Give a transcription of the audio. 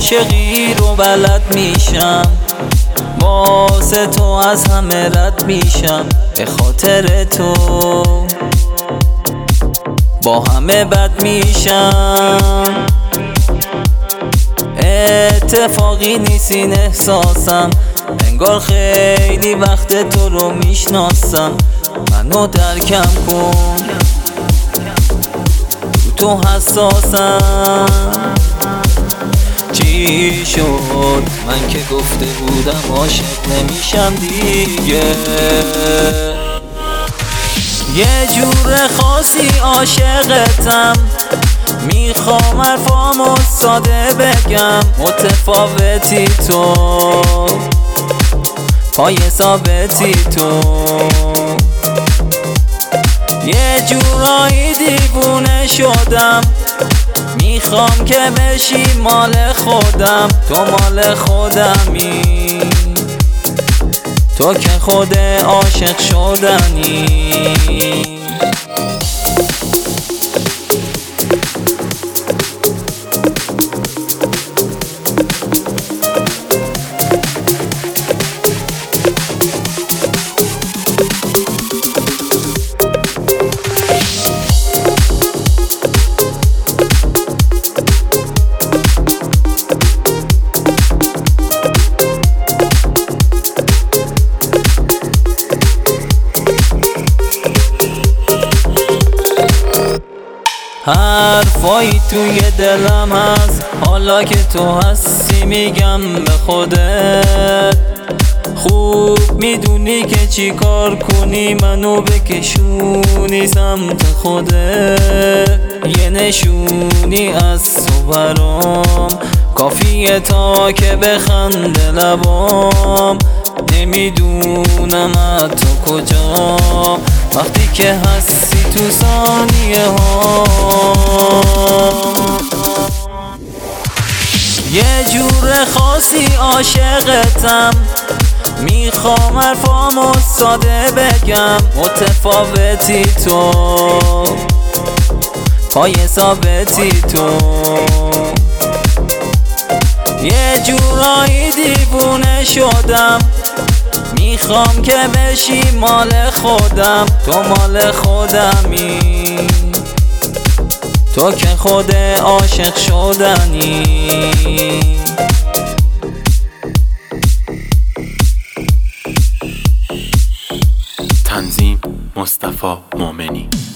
عاشقی رو بلد میشم، واسه تو از همه رد میشم، به خاطر تو با همه بد میشم. اتفاقی نیست این احساسم، انگار خیلی وقت تو رو میشناسم. منو درکم کن، تو حساسم. چی شد من که گفته بودم عاشق نمیشم دیگه؟ یه جور خاصی عاشقتم، میخوام حرفامو ساده بگم. متفاوتی تو، پای ثابتی تو، یه جورایی دیوونه شدم. میخوام که بشی مال خودم، تو مال خودمی، تو که خود عاشق شدنی. حرفایی توی دلم هست، حالا که تو هستی میگم به خودت. خوب میدونی که چی کار کنی، منو بکشونی سمت خودت. یه نشونی از تو برام کافیه تا که بخنده لبام. نمیدونم از تو کجا وقتی که هستی تو ثانیه ها. یه جور خاصی عاشقتم، میخوام حرفامو ساده بگم. متفاوتی تو، پای ثابتی تو، یه جورایی دیوونه شدم. میخوام که بشی مال خودم، تو مال خودمی، تو که خود عاشق شدنی. تنظیم مصطفی مومنی.